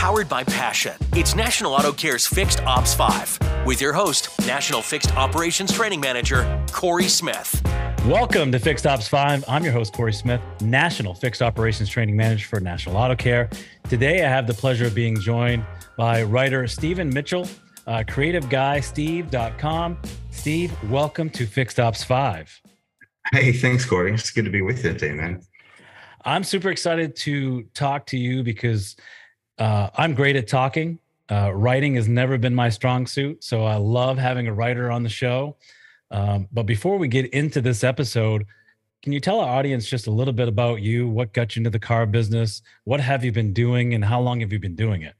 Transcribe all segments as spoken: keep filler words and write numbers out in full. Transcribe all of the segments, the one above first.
powered by passion. It's National Auto Care's Fixed Ops five with your host, National Fixed Operations Training Manager, Corey Smith. Welcome to Fixed Ops five. I'm your host, Corey Smith, National Fixed Operations Training Manager for National Auto Care. Today, I have the pleasure of being joined by writer Stephen Mitchell, uh, creative guy steve dot com. Steve, welcome to Fixed Ops five. Hey, thanks, Corey. It's good to be with you today, man. I'm super excited to talk to you because uh, I'm great at talking. Uh, writing has never been my strong suit, so I love having a writer on the show. Um, but before we get into this episode, can you tell our audience just a little bit about you? What got you into the car business? What have you been doing, and how long have you been doing it?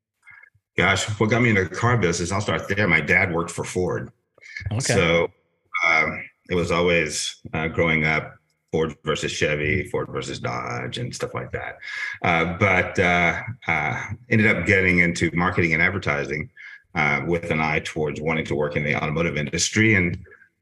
Gosh, what got me into the car business? I'll start there. My dad worked for Ford. Okay. So um, it was always uh, growing up, Ford versus Chevy, Ford versus Dodge, and stuff like that. Uh, but uh, uh, ended up getting into marketing and advertising uh, with an eye towards wanting to work in the automotive industry, and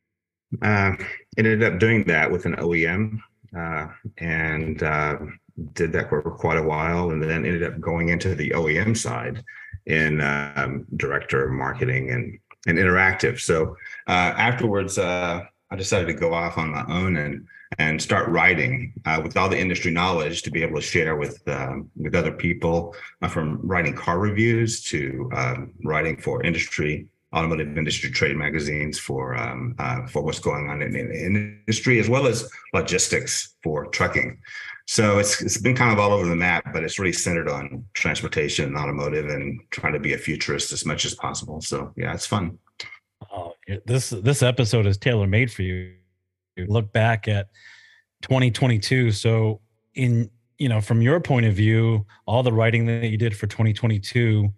uh, ended up doing that with an O E M, uh, and uh, did that for quite a while, and then ended up going into the O E M side in um, director of marketing and, and interactive. So uh, afterwards, uh, I decided to go off on my own and and start writing uh, with all the industry knowledge to be able to share with um, with other people, uh, from writing car reviews to um, writing for industry, automotive industry trade magazines for um, uh, for what's going on in, in the industry, as well as logistics for trucking. So it's it's been kind of all over the map, but it's really centered on transportation and automotive and trying to be a futurist as much as possible. So yeah, it's fun. Oh, this this episode is tailor-made for you. Look back at twenty twenty-two. So in, you know, from your point of view, all the writing that you did for twenty twenty-two,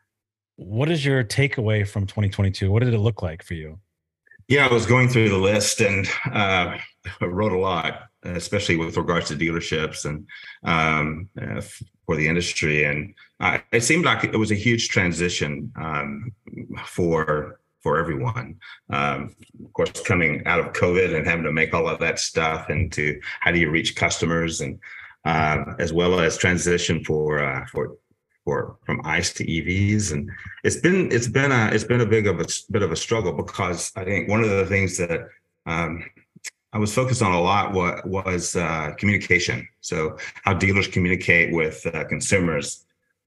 what is your takeaway from twenty twenty-two? What did it look like for you? Yeah, I was going through the list and uh, I wrote a lot, especially with regards to dealerships and um, uh, for the industry. And uh, it seemed like it was a huge transition um, for for everyone. Um, of course, coming out of COVID and having to make all of that stuff into how do you reach customers, and uh, as well as transition for uh, for for from ICE to E Vs. And it's been it's been a it's been a big of a bit of a struggle, because I think one of the things that um, I was focused on a lot was, was uh, communication. So how dealers communicate with uh, consumers.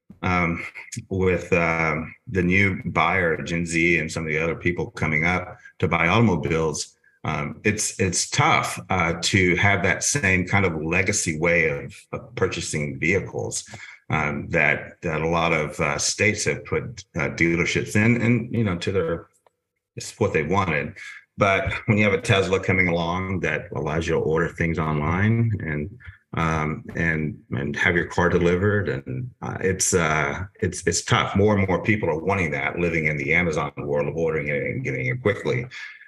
Um, with um, the new buyer, Gen Z, and some of the other people coming up to buy automobiles, um, it's it's tough uh, to have that same kind of legacy way of, of purchasing vehicles um, that that a lot of uh, states have put uh, dealerships in, and you know, to their it's what they wanted. But when you have a Tesla coming along that allows you to order things online and um, and and have your car delivered, and uh, it's uh, it's it's tough. More and more people are wanting that, living in the Amazon world of ordering it and getting it quickly.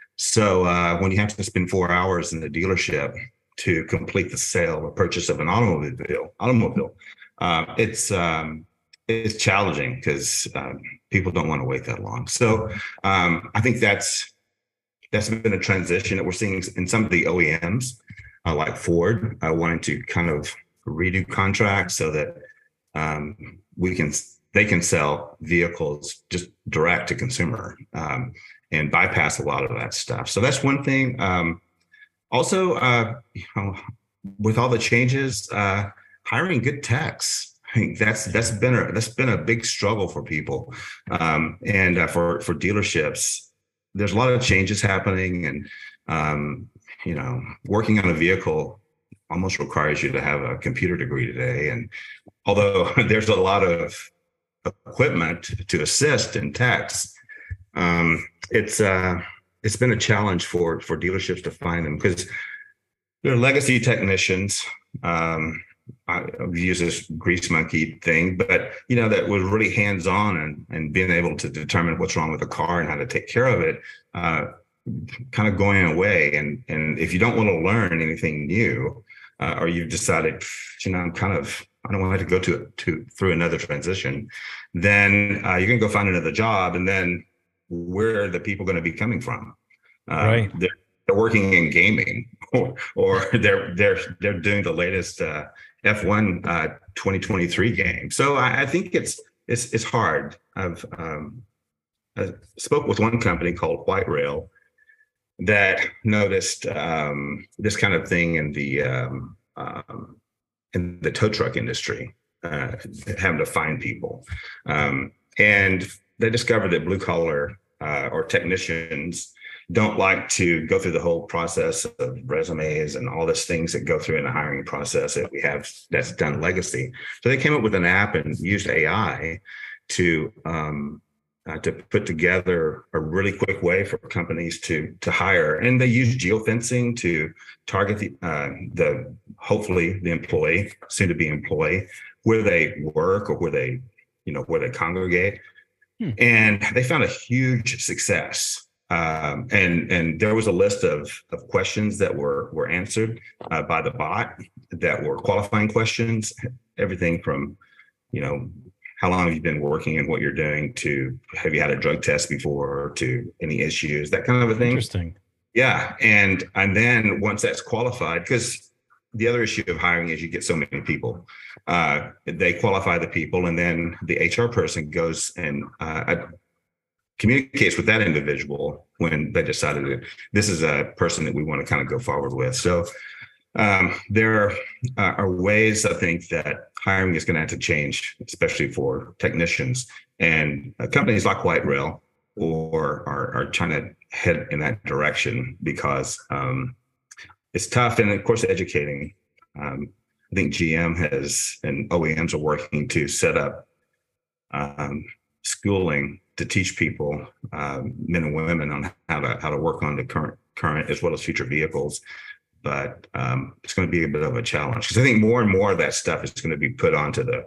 So uh, when you have to spend four hours in the dealership to complete the sale or purchase of an automobile, automobile, uh, it's um, it's challenging because um, people don't want to wait that long. So um, I think that's that's been a transition that we're seeing in some of the O E Ms. Uh, like Ford, uh, wanting to kind of redo contracts so that um, we can, they can sell vehicles just direct to consumer um, and bypass a lot of that stuff. So that's one thing. Um, also, uh, you know, with all the changes, uh, hiring good techs. I think that's that's been a that's been a big struggle for people um, and uh, for for dealerships. There's a lot of changes happening, and um, you know, working on a vehicle almost requires you to have a computer degree today. And although there's a lot of equipment to assist in techs, um, it's uh, it's been a challenge for for dealerships to find them, because they're legacy technicians. Um, I've used this grease monkey thing, but you know, that was really hands-on and and being able to determine what's wrong with the car and how to take care of it. Uh, kind of going away. And and if you don't want to learn anything new, uh, or you've decided, you know, I'm kind of, I don't want to go to to through another transition, then uh, you're going to go find another job. And then where are the people going to be coming from? Uh, right. They're, they're working in gaming, or or they're they're they're doing the latest uh, F one uh, twenty twenty-three game. So I, I think it's it's it's hard. I've um, I spoke with one company called White Rail that noticed um, this kind of thing in the um, um, in the tow truck industry, uh, having to find people, um, and they discovered that blue collar uh, or technicians don't like to go through the whole process of resumes and all these things that go through in the hiring process that we have that's done legacy. So they came up with an app and used A I to um, uh, to put together a really quick way for companies to to hire. And they use geofencing to target the uh, the hopefully the employee, soon to be employee, where they work or where they you know where they congregate. Hmm. And they found a huge success. Um, and and there was a list of of questions that were were answered uh, by the bot that were qualifying questions, everything from, you know, how long have you been working and what you're doing to have you had a drug test before to any issues, that kind of a thing. Interesting. Yeah. And and then once that's qualified, because the other issue of hiring is you get so many people, uh, they qualify the people, and then the H R person goes and uh, communicates with that individual when they decided that this is a person that we want to kind of go forward with. So um, there uh, are ways, I think, that hiring is going to have to change, especially for technicians. And uh, companies like White Rail or are, are trying to head in that direction because um, it's tough. And of course, educating. Um, I think G M has and O E Ms are working to set up um, schooling to teach people, um, men and women, on how to how to work on the current current as well as future vehicles. But um, it's going to be a bit of a challenge because I think more and more of that stuff is going to be put onto the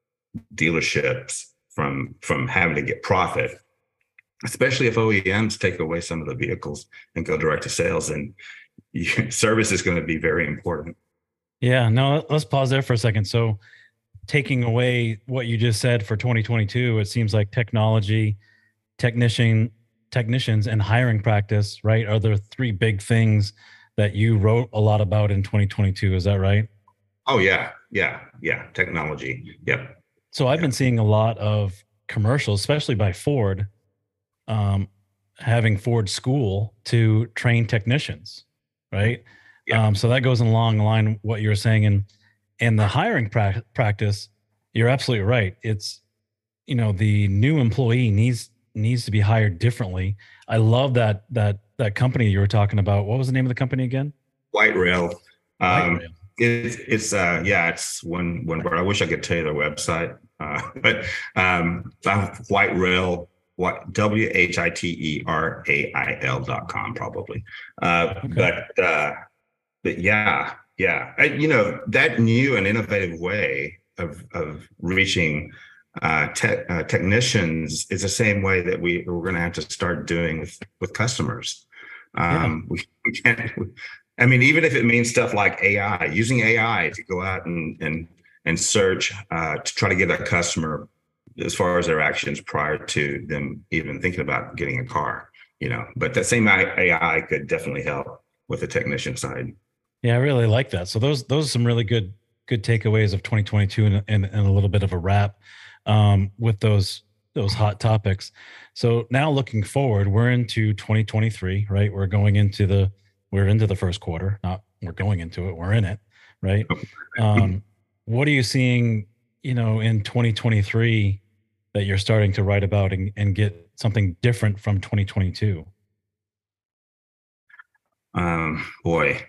dealerships from from having to get profit, especially if O E Ms take away some of the vehicles and go direct to sales. And you, service is going to be very important. Yeah, no, let's pause there for a second. So taking away what you just said for twenty twenty-two, it seems like technology, technician, technicians, and hiring practice, right, are the three big things that you wrote a lot about in twenty twenty-two. Is that right? Oh, yeah. Yeah. Yeah. Technology. Yep. So I've yeah. been seeing a lot of commercials, especially by Ford, um, having Ford School to train technicians, right? Yeah. Um, so that goes along the line what you're saying. And And the hiring pra- practice, you're absolutely right. It's, you know, the new employee needs needs to be hired differently. I love that that that company you were talking about. What was the name of the company again? White Rail. Um, White Rail. It, it's uh, yeah, it's one one word. I wish I could tell you their website, uh, but um, White Rail, what W H I T E R A I L dot com probably. Uh, okay. But uh, but yeah. Yeah, I, you know, that new and innovative way of of reaching uh, te- uh, technicians is the same way that we we're going to have to start doing with with customers. Um, yeah. we, we can't. I mean, even if it means stuff like A I, using A I to go out and and and search uh, to try to get a customer as far as their actions prior to them even thinking about getting a car. You know, but that same A I could definitely help with the technician side. Yeah, I really like that. So those those are some really good good takeaways of twenty twenty-two and, and, and a little bit of a wrap um, with those those hot topics. So now looking forward, we're into twenty twenty-three, right? We're going into the we're into the first quarter. Not we're going into it. We're in it, right? Um, what are you seeing, you know, in twenty twenty-three that you're starting to write about and, and get something different from twenty twenty-two? Um, boy.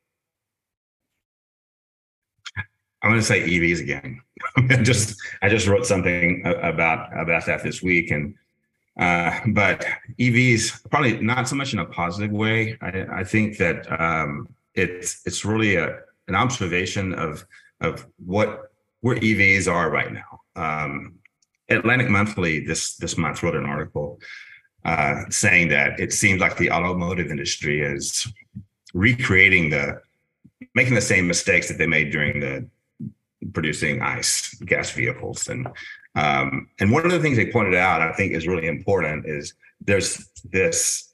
I'm going to say E Vs again. just I just wrote something about about that this week, and uh, but E Vs probably not so much in a positive way. I, I think that um, it's it's really a an observation of of what where E Vs are right now. Um, Atlantic Monthly this this month wrote an article uh, saying that it seems like the automotive industry is recreating the making the same mistakes that they made during the producing ICE gas vehicles. And um, and one of the things they pointed out, I think is really important, is there's this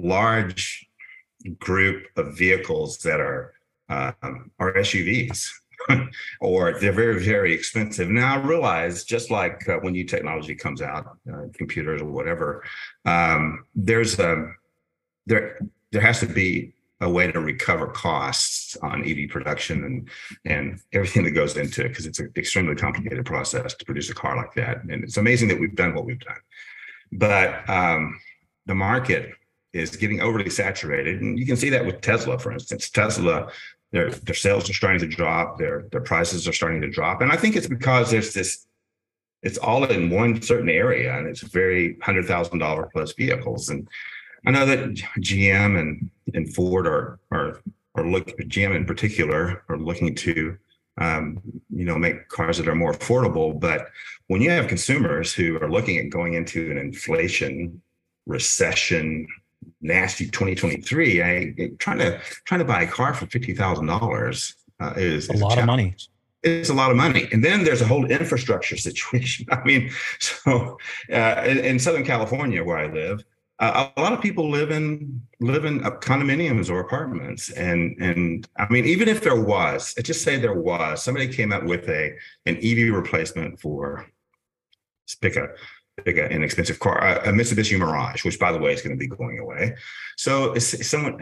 large group of vehicles that are um, are S U Vs. or they're very, very expensive. Now I realize, just like uh, when new technology comes out, uh, computers or whatever, um, there's a, there, there has to be a way to recover costs on E V production and, and everything that goes into it, because it's an extremely complicated process to produce a car like that. And it's amazing that we've done what we've done. But um, the market is getting overly saturated. And you can see that with Tesla, for instance. Tesla, their their sales are starting to drop, their their prices are starting to drop. And I think it's because there's this, it's all in one certain area, and it's very one hundred thousand dollars plus vehicles. And I know that G M and, and Ford are are are look G M in particular are looking to um, you know, make cars that are more affordable. But when you have consumers who are looking at going into an inflation recession, nasty twenty twenty-three, I trying to trying to buy a car for fifty thousand dollars uh, is a lot of money. It's a lot of money. And then there's a whole infrastructure situation. I mean, so uh, in, in Southern California, where I live, uh, a lot of people live in live in condominiums or apartments. And and I mean, even if there was, let's just say there was, somebody came up with a an E V replacement for, let's pick a pick an inexpensive car, a, a Mitsubishi Mirage, which, by the way, is going to be going away. So it's someone,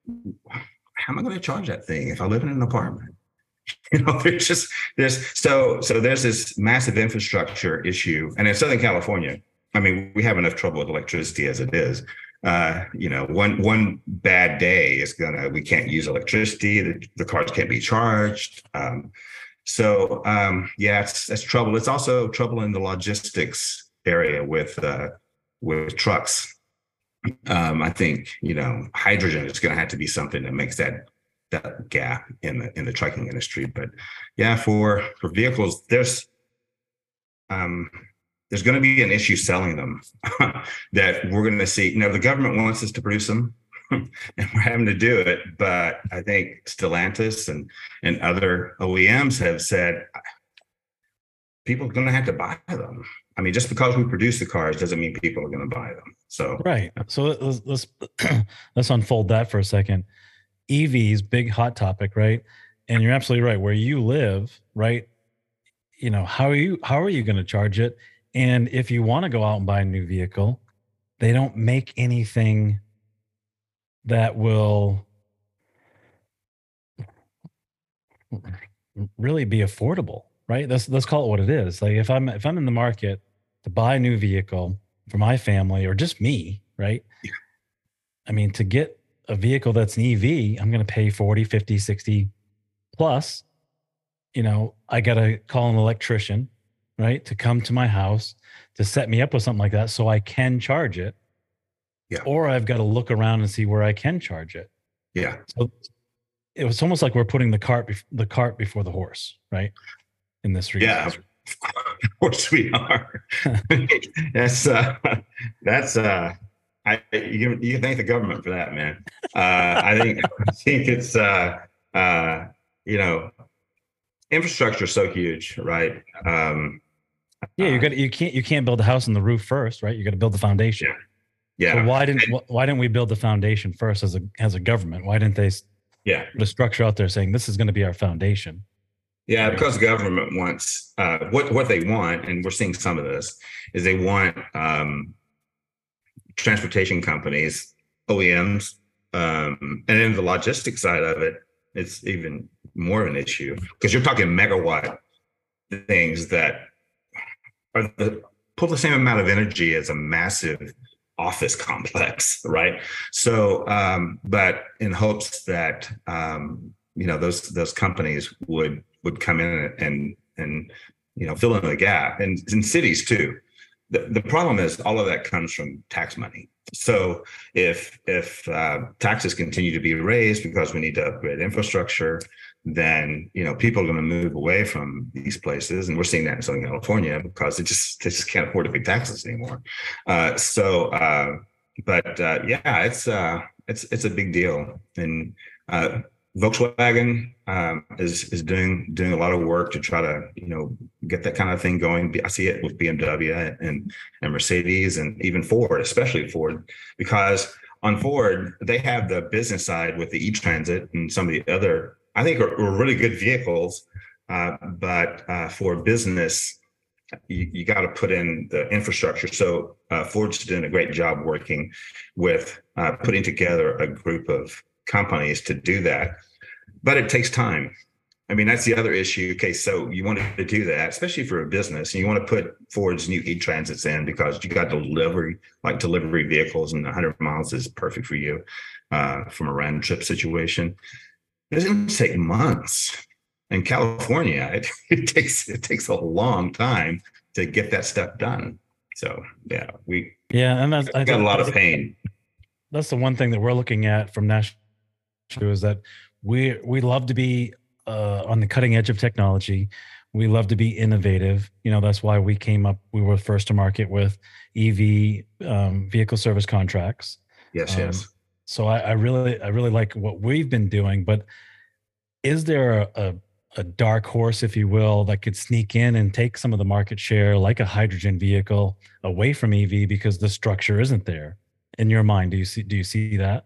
how am I going to charge that thing if I live in an apartment? You know, there's just there's so so there's this massive infrastructure issue, and in Southern California, I mean, we have enough trouble with electricity as it is. Uh, you know, one one bad day is gonna we can't use electricity. The, the cars can't be charged. Um, so um, yeah, it's that's trouble. It's also trouble in the logistics area with uh, with trucks. Um, I think you know hydrogen is going to have to be something that makes that. that gap in the in the trucking industry. But yeah, for for vehicles, there's um there's going to be an issue selling them that we're going to see. You know, the government wants us to produce them and we're having to do it, but I think Stellantis and and other O E Ms have said people are going to have to buy them. I mean, just because we produce the cars doesn't mean people are going to buy them. So right. So let's let's, let's unfold that for a second. E Vs, big hot topic, right? And you're absolutely right. Where you live, right? You know, how are you how are you going to charge it? And if you want to go out and buy a new vehicle, they don't make anything that will really be affordable, right? Let's let's call it what it is. Like if I'm if I'm in the market to buy a new vehicle for my family or just me, right? Yeah. I mean, to get a vehicle that's an E V, I'm going to pay forty, fifty, sixty plus. You know, I got to call an electrician, right, to come to my house to set me up with something like that so I can charge it. Yeah. Or I've got to look around and see where I can charge it. Yeah. So it was almost like we're putting the cart bef- the cart before the horse, right? In this regard. Yeah. Of course we are. that's uh that's uh I, you, you can thank the government for that, man. Uh, I think I think it's uh, uh, you know, infrastructure is so huge, right? Um, yeah, you got you can't you can't build a house on the roof first, right? You got to build the foundation. Yeah. Yeah. So why didn't why didn't we build the foundation first as a as a government? Why didn't they? Yeah. Put a structure out there saying this is going to be our foundation. Yeah, because the government wants uh, what what they want, and we're seeing some of this is they want. Um, transportation companies, O E Ms, um, and then the logistics side of it, it's even more of an issue because you're talking megawatt things that are the, pull the same amount of energy as a massive office complex, right? So, um, but in hopes that um, you know those those companies would would come in and and you know fill in the gap, and in cities too. The, the problem is all of that comes from tax money. So if if uh, taxes continue to be raised because we need to upgrade infrastructure, then you know people are going to move away from these places, and we're seeing that in Southern California because they just they just can't afford to pay taxes anymore. Uh, so, uh, but uh, yeah, it's uh, it's it's a big deal, and uh, Volkswagen um, is is doing doing a lot of work to try to you know get that kind of thing going. I see it with B M W and and Mercedes and even Ford, especially Ford, because on Ford they have the business side with the E-Transit and some of the other I think are, are really good vehicles uh, but uh, for business, you, you got to put in the infrastructure. So uh, Ford's doing a great job working with uh, putting together a group of companies to do that, but it takes time. I mean, that's the other issue. Okay, so you wanted to do that, especially for a business, and you want to put Ford's new E-Transits in because you got delivery, like delivery vehicles, and one hundred miles is perfect for you uh, from a round trip situation. It's going to take months. In California, it, it takes it takes a long time to get that stuff done. So yeah, we yeah, and that's I got a lot of pain. That's the one thing that we're looking at from National is that we we love to be uh, on the cutting edge of technology. We love to be innovative. You know, that's why we came up. We were first to market with E V um, vehicle service contracts. Yes, um, yes. So I, I really I really like what we've been doing. But is there a, a a dark horse, if you will, that could sneak in and take some of the market share, like a hydrogen vehicle, away from E V because the structure isn't there? In your mind, do you see do you see that?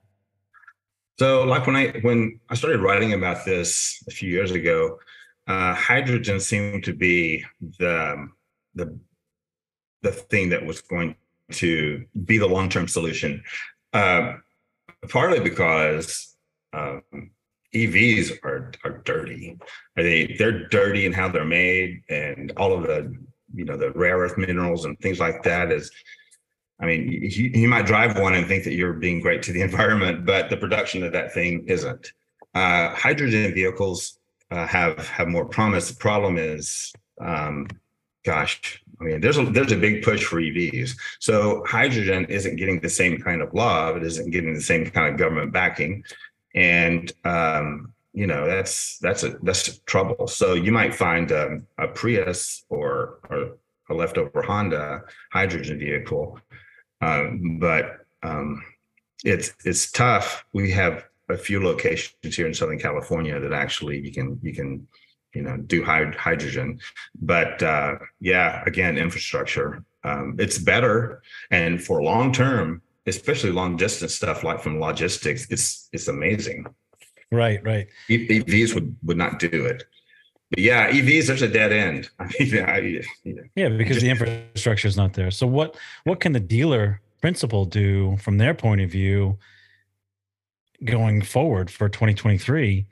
So, like when I when I started writing about this a few years ago, uh, hydrogen seemed to be the the the thing that was going to be the long-term solution. Uh, partly because um, E Vs are are dirty. Are they? They're dirty in how they're made, and all of the you know the rare earth minerals and things like that is. I mean, you, you might drive one and think that you're being great to the environment, but the production of that thing isn't. Uh, hydrogen vehicles uh, have have more promise. The problem is, um, gosh, I mean, there's a there's a big push for E Vs. So hydrogen isn't getting the same kind of love. It isn't getting the same kind of government backing, and um, you know that's that's a that's trouble. So you might find a, a Prius or or a leftover Honda hydrogen vehicle. Um, but um, it's it's tough. We have a few locations here in Southern California that actually you can you can you know do hyd- hydrogen. But uh, yeah, again, infrastructure. Um, it's better, and for long term, especially long distance stuff like from logistics, it's it's amazing. Right, right. E- EVs would would not do it. But yeah, E Vs, there's a dead end. I mean, I, you know, yeah, because just, the infrastructure is not there. So what what can the dealer principal do from their point of view going forward for twenty twenty-three?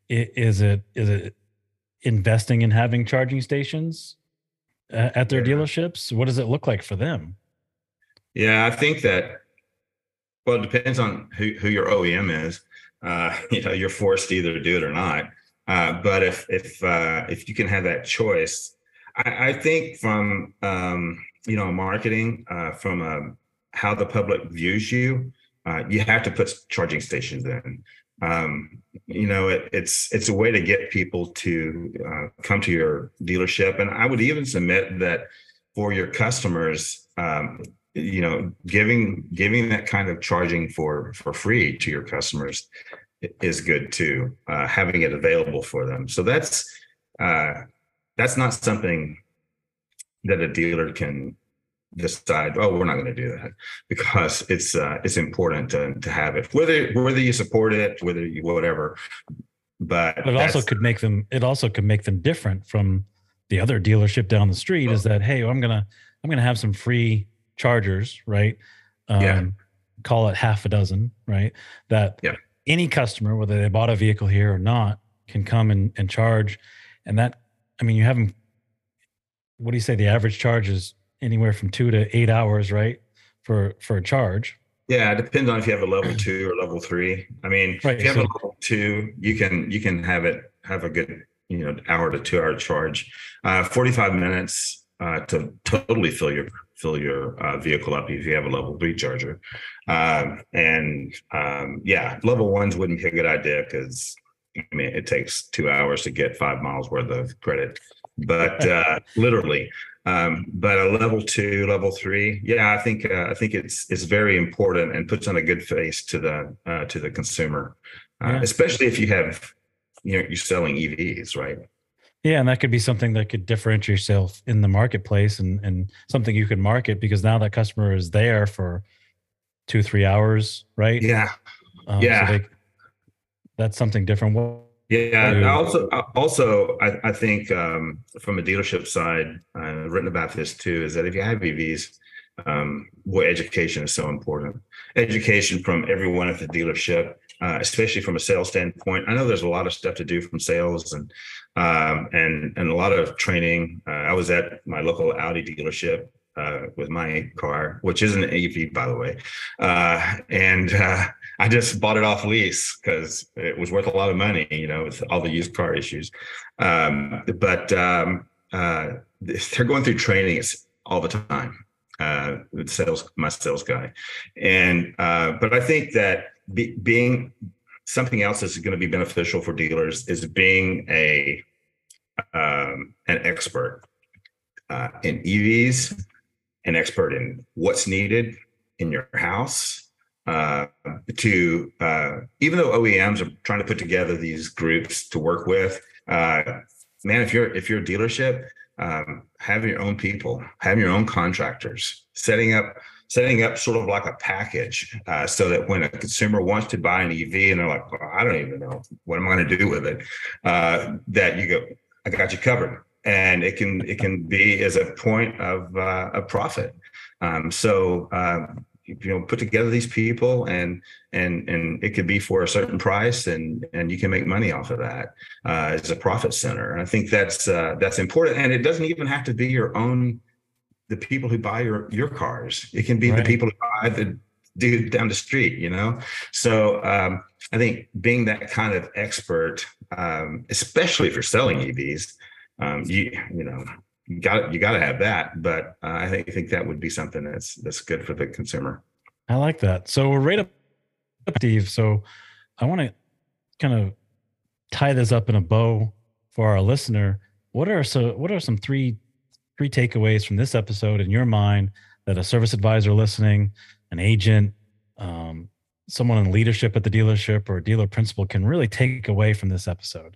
Is it is it investing in having charging stations at their yeah. dealerships? What does it look like for them? Yeah, I think that, well, it depends on who, who your O E M is. Uh, you know, you're forced to either do it or not. Uh, but if if uh, if you can have that choice, I, I think from um, you know marketing, uh, from a, how the public views you, uh, you have to put charging stations in. Um, you know, it, it's it's a way to get people to uh, come to your dealership, and I would even submit that for your customers, um, you know, giving giving that kind of charging for for free to your customers is good too, uh, having it available for them. So that's uh, that's not something that a dealer can decide, oh, we're not going to do that, because it's uh, it's important to to have it, whether whether you support it, whether you whatever. But, but it also could make them it also could make them different from the other dealership down the street. Is that, hey, I'm gonna I'm gonna have some free chargers, right? Um, yeah. Call it half a dozen, right? That yeah. Any customer, whether they bought a vehicle here or not, can come and, and charge. And that, I mean, you have them, what do you say? The average charge is anywhere from two to eight hours, right? For, for a charge. Yeah. It depends on if you have a level two or level three. I mean, right, if you have so, a level two, you can, you can have it, have a good, you know, hour to two hour charge, uh, forty-five minutes uh, to totally fill your, fill your uh, vehicle up if you have a level three charger. Um, and um, yeah, level ones wouldn't be a good idea because I mean it takes two hours to get five miles worth of credit, but uh, literally. Um, but a level two, level three, yeah, I think uh, I think it's it's very important and puts on a good face to the uh, to the consumer, uh, yeah. especially if you have you know you're selling E Vs, right? Yeah, and that could be something that could differentiate yourself in the marketplace, and and something you can market, because now that customer is there for two, three hours, right? Yeah, um, yeah. So they, that's something different. What Yeah. I also, also, I, I think um, from a dealership side, I've written about this too, is that if you have E Vs, um, boy, education is so important. Education from everyone at the dealership, uh, especially from a sales standpoint. I know there's a lot of stuff to do from sales and um, and and a lot of training. Uh, I was at my local Audi dealership uh, with my car, which isn't an E V, by the way, uh, and uh, I just bought it off lease because it was worth a lot of money, you know, with all the used car issues. Um, but um, uh, they're going through trainings all the time. Uh, with sales, my sales guy, and uh, but I think that be, being something else that's going to be beneficial for dealers is being a um, an expert uh, in E Vs, an expert in what's needed in your house. Uh, to uh, even though O E Ms are trying to put together these groups to work with, uh, man, if you're if you're a dealership. Um, having your own people, having your own contractors, setting up, setting up sort of like a package, uh, so that when a consumer wants to buy an E V and they're like, well, I don't even know what am I going to do with it, uh, that you go, I got you covered, and it can it can be as a point of uh, a profit. Um, so. Um, you know, put together these people and and and it could be for a certain price and and you can make money off of that uh, as a profit center. And I think that's uh, that's important. And it doesn't even have to be your own, the people who buy your your cars. It can be right. The people who buy the dude down the street, you know? So um, I think being that kind of expert, um, especially if you're selling E Vs, um, you you know, You got you got to have that, but uh, I think I think that would be something that's that's good for the consumer. I like that. So we're right up, Steve. So I want to kind of tie this up in a bow for our listener. What are so what are some three three takeaways from this episode in your mind that a service advisor listening, an agent, um, someone in leadership at the dealership, or a dealer principal can really take away from this episode?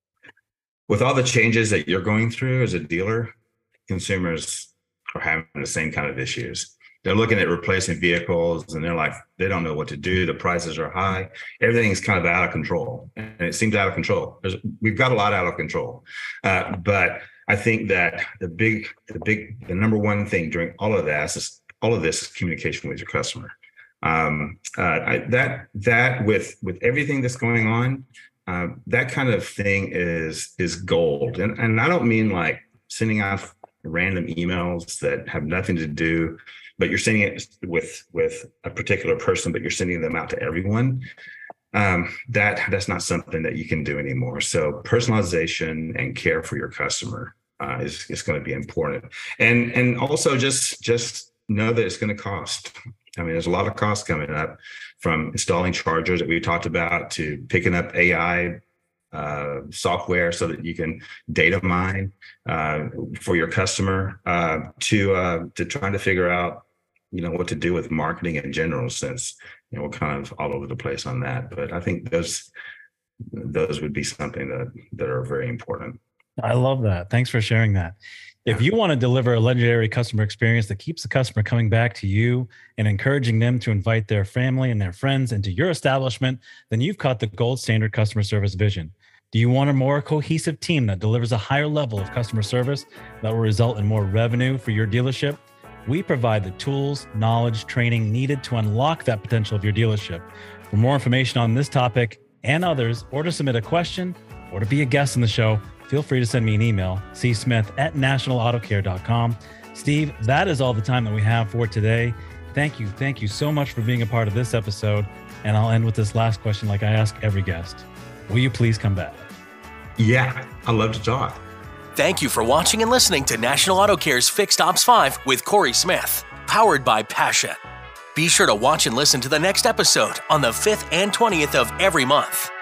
With all the changes that you're going through as a dealer, consumers are having the same kind of issues. They're looking at replacing vehicles and they're like, they don't know what to do. The prices are high. Everything's kind of out of control. And it seems out of control. There's, we've got a lot out of control. Uh, but I think that the big, the big, the number one thing during all of that is all of this is communication with your customer. Um, uh, I, that, that with, with everything that's going on, Uh, that kind of thing is is gold. And, and I don't mean like sending out random emails that have nothing to do, but you're sending it with with a particular person, but you're sending them out to everyone. Um, that that's not something that you can do anymore. So personalization and care for your customer uh, is, is going to be important. And and also just just know that it's going to cost. I mean, there's a lot of costs coming up, from installing chargers that we talked about to picking up A I uh, software so that you can data mine uh, for your customer, uh, to uh, to trying to figure out, you know, what to do with marketing in general, since, you know, we're kind of all over the place on that. But I think those those would be something that that are very important. I love that. Thanks for sharing that. If you want to deliver a legendary customer experience that keeps the customer coming back to you and encouraging them to invite their family and their friends into your establishment, then you've caught the gold standard customer service vision. Do you want a more cohesive team that delivers a higher level of customer service that will result in more revenue for your dealership? We provide the tools, knowledge, training needed to unlock that potential of your dealership. For more information on this topic and others, or to submit a question or to be a guest on the show, feel free to send me an email, c smith at national auto care dot com. Steve, that is all the time that we have for today. Thank you. Thank you so much for being a part of this episode. And I'll end with this last question like I ask every guest. Will you please come back? Yeah, I love to talk. Thank you for watching and listening to National Auto Care's Fixed Ops five with Corey Smith, powered by Passion. Be sure to watch and listen to the next episode on the fifth and twentieth of every month.